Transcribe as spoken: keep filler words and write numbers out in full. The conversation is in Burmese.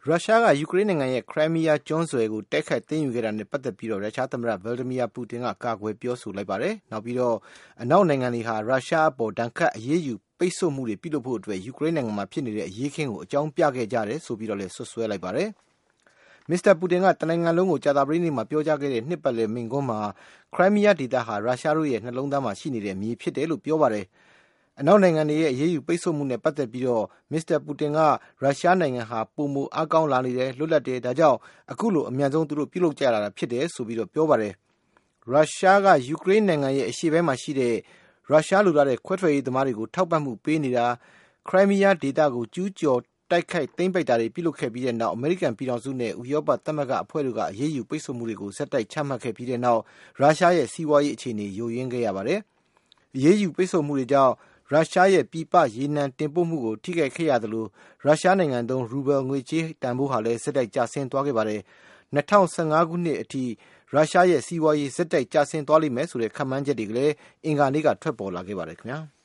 ရုရှားကယူကရိန်းနိုင်ငံရဲ့ခရိုင်းမီးယားကျွန်းဆွယ်ကိုတိုက်ခိုက်သိမ်းယူခဲ့တာနဲ့ပတ်သက်ပြီးရုရှားသမ္မတဗလာဒီမီယာပူတင်ကကာကွယ်ပြောဆိုလိုက်ပါတယ်။နောက်ပြီးတော့အနောက်နိုင်ငံတွေဟာရုရှားအပေါ်ဒဏ်ခတ်အရေးယူပိတ်ဆို့မှုတွေပြုလုပ်ဖို့အတွက်ယူကရိန်းနိုင်ငံမှာဖြစ်နေတဲ့အရေးအခင်းကိုအကြောင်းပြခဲ့ကြတယ်ဆိုပြီးတော့လည်းဆွဆွဲလိုက်ပါတယ်။မစ္စတာပူတင်ကတနိုင်ငံလုံးကိုကြာသပတေးနေ့မှာပြောကြားခဲ့တဲ့နှစ်ပတ်လည်မိန့်ခွန်းမှာခရိုင်းမီးယားဒေသဟာရုရှားတို့ရဲ့နှလုံးသားမှာရှိနေတဲ့မြေဖြစ်တယ်လို့ပြောပါတယ်။အနောက်နိုင်ငံတွေရဲ့အရေးယူပိတ်ဆို့မှုနဲ့ပတ်သက်ပြီးတော့မစ္စတာပူတင်ကရုရှားနိုင်ငံဟာပုံမအားကောင်းလာနေတယ်လွတ်လပ်တယ်ဒါကြောင့်အခုလိုအမြန်ဆုံးသူတို့ပြုလုပ်ကြလာတာဖြစ်တယ်ဆိုပြီးတော့ပြောပါတယ်။ရုရှားကယူကရိန်းနိုင်ငံရဲ့အရှေ့ပိုင်းမှာရှိတဲ့ရုရှားလူသားတဲ့ခွဲထွက်ရေးသမားတွေကိုထောက်ပံ့မှုပေးနေတာခရိုင်းမီးယားဒေသကိုကျူးကျော်တိုက်ခိုက်သိမ်းပိုက်တာတွေပြုလုပ်ခဲ့ပြီးတဲ့နောက်အမေရိကန်ပြည်ထောင်စုနဲ့ဥရောပသမဂ္ဂအဖွဲ့တို့ကအရေးယူပိတ်ဆို့မှုတွေကိုဆက်တိုက်ချမှတ်ခဲ့ပြီးတဲ့နောက်ရုရှားရဲ့စီးပွားရေးအခြေအနေယိုယွင်းခဲ့ရပါတယ်။အရေးယူပိတ်ဆို့မှုတွေကြောင့်ရုရှားရဲ့ပြည်ပရေနံတင်ပို့မှုကိုထိခိုက်ခဲ့ရသလိုရုရှားနိုင်ငံသုံးရူဘယ်ငွေကြေးတန်ဖိုးဟာလည်းဆက်တိုက်ကျဆင်းသွားခဲ့ပါတယ်။၂၀၁၅ခုနှစ်အထိရုရှားရဲ့စီးပွားရေးဆက်တိုက်ကျဆင်းသွားလိမ့်မယ်ဆိုတဲ့ခန့်မှန်းချက်တွေကလည်းအင်္ဂါနေ့ကထွက်ပေါ်လာခဲ့ပါတယ်ခင်ဗျာ။